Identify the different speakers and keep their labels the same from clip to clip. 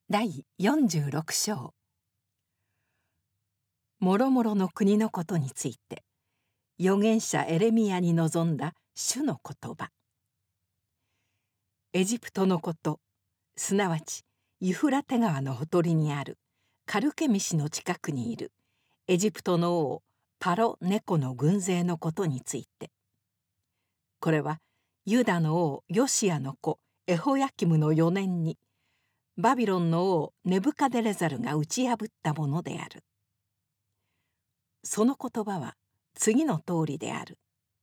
Speaker 1: 第46章。もろもろの国のことについて預言者エレミヤに臨んだ主の言葉。エジプトのこと、すなわちユフラテ川のほとりにあるカルケミシの近くにいるエジプトの王パロネコの軍勢のことについて。これはユダの王ヨシアの子エホヤキムの4年にバビロンの王ネブカデレザルが打ち破ったものである。その言葉は次の通りである。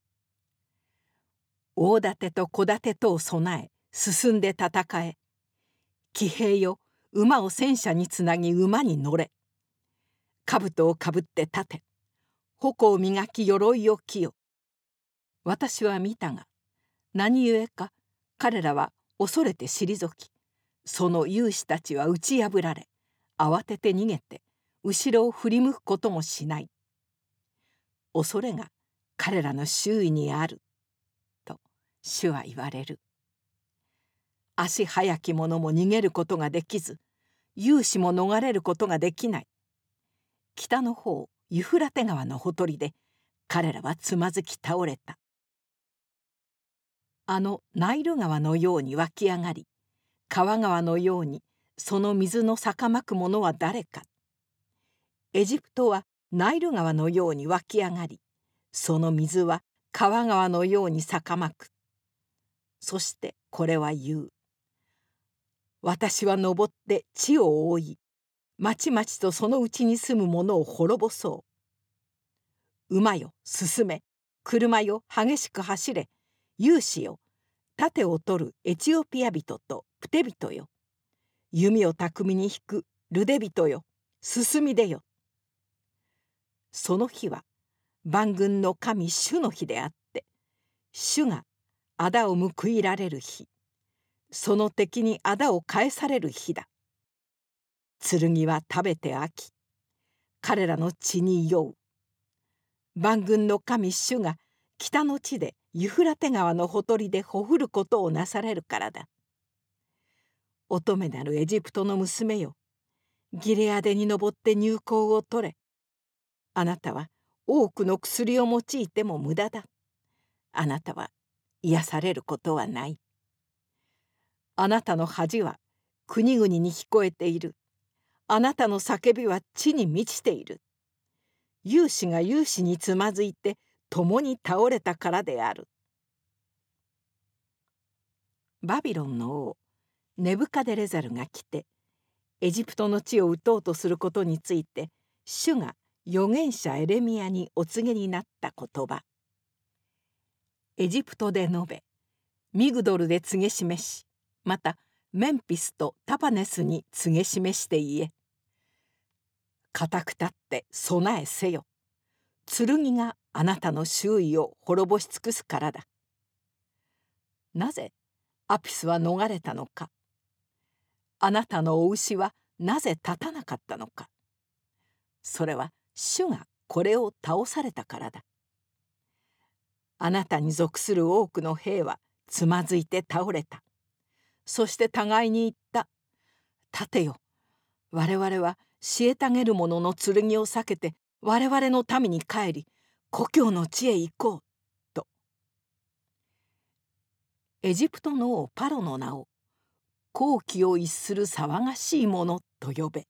Speaker 1: 大盾と小盾とを備え進んで戦え。騎兵よ、馬を戦車につなぎ馬に乗れ。兜をかぶって立て。矛を磨き鎧を着よ。私は見たが、何故か彼らは恐れて退き、その勇士たちは打ち破られ、慌てて逃げて後ろを振り向くこともしない。恐れが彼らの周囲にあると主は言われる。足早き者も逃げることができず、勇士も逃れることができない。北の方ユフラテ川のほとりで彼らはつまずき倒れた。あのナイル川のように湧き上がり、川川のようにその水の逆まく者は誰か。エジプトはナイル川のように湧き上がり、その水は川川のように逆まく。そしてこれは言う。私は登って地を覆い、まちまちとそのうちに住む者を滅ぼそう。馬よ進め、車よ激しく走れ、勇士よ、盾を取るエチオピア人とプテ人よ、弓を巧みに引くルデ人よ、進み出よ。その日は万軍の神主の日であって、主が仇を報いられる日、その敵に仇を返される日だ。剣は食べて飽き、彼らの血に酔う。万軍の神主が北の地でユフラテ川のほとりでほふることをなされるからだ。乙女なるエジプトの娘よ、ギレアデに登って乳香を取れ。あなたは多くの薬を用いても無駄だ。あなたは癒されることはない。あなたの恥は国々に聞こえている。あなたの叫びは地に満ちている。勇士が勇士につまずいて共に倒れたからである。バビロンの王ネブカデレザルが来てエジプトの地を討とうとすることについて主が預言者エレミヤにお告げになった言葉。エジプトで述べ、ミグドルで告げ示し、またメンピスとタパネスに告げ示して言え。固く立って備えせよ。剣があなたの周囲を滅ぼし尽くすからだ。なぜアピスは逃れたのか。あなたのお牛はなぜ立たなかったのか。それは主がこれを倒されたからだ。あなたに属する多くの兵はつまずいて倒れた。そして互いに言った。立てよ。我々は虐げる者の剣を避けて我々の民に帰り、故郷の地へ行こう。と。エジプトの王パロの名を、好奇を逸する騒がしい者と呼べ。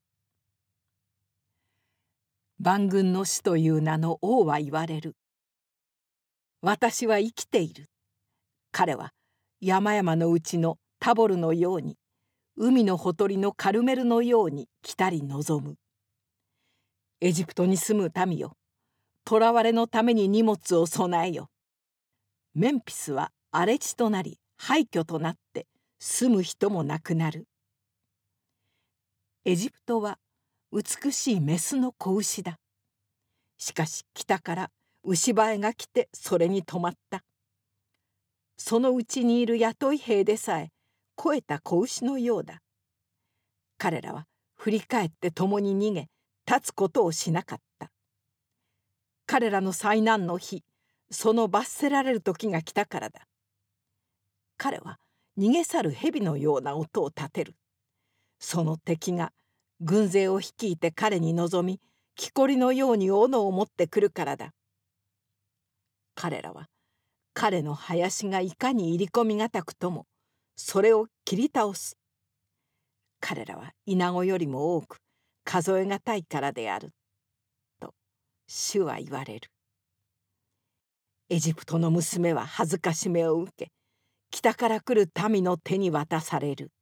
Speaker 1: 万軍の主という名の王は言われる。私は生きている。彼は山々のうちのタボルのように、海のほとりのカルメルのように来たり望む。エジプトに住む民よ、囚われのために荷物を備えよ。メンピスは荒れ地となり廃墟となって住む人もなくなる。エジプトは美しいメスの子牛だ。しかし北から牛ハエが来てそれに止まった。そのうちにいる雇い兵でさえ肥えた子牛のようだ。彼らは振り返って共に逃げ立つことをしなかった。彼らの災難の日、その罰せられる時が来たからだ。彼は逃げ去る蛇のような音を立てる。 その敵が軍勢を率いて彼に臨み、木こりのように斧を持ってくるからだ。彼らは彼の林がいかに入り込みがたくともそれを切り倒す。彼らはイナゴよりも多く数えがたいからである。と主は言われる。エジプトの娘は恥ずかしめを受け、北から来る民の手に渡される。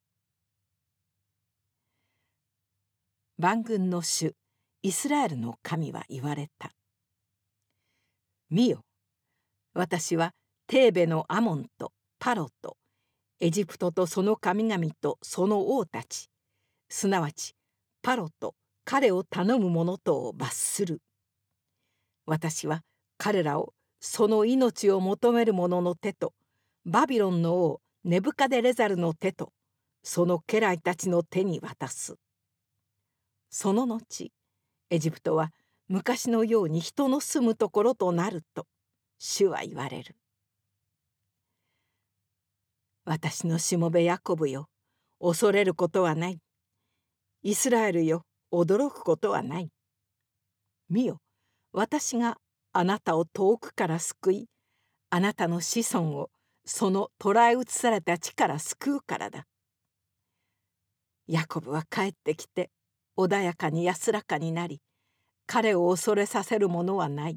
Speaker 1: 万軍の主イスラエルの神は言われた。見よ、私はテーベのアモンとパロとエジプトとその神々とその王たち、すなわちパロと彼を頼む者とを罰する。私は彼らをその命を求める者の手とバビロンの王ネブカデレザルの手とその家来たちの手に渡す。その後エジプトは昔のように人の住むところとなると主は言われる。私のしもべヤコブよ、恐れることはない。イスラエルよ、驚くことはない。見よ、私があなたを遠くから救い、あなたの子孫をその捕らえ移された地から救うからだ。ヤコブは帰ってきて穏やかに安らかになり、彼を恐れさせるものはない。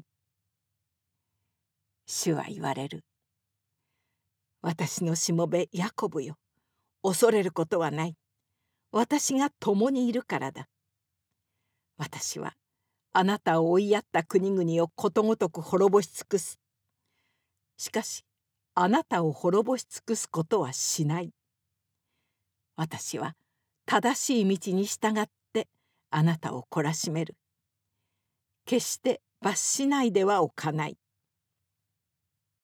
Speaker 1: 主は言われる。私のしもべヤコブよ、恐れることはない。私が共にいるからだ。私はあなたを追いやった国々をことごとく滅ぼし尽くす。しかしあなたを滅ぼし尽くすことはしない。私は正しい道に従ってあなたを懲らしめる。決して罰しないではおかない。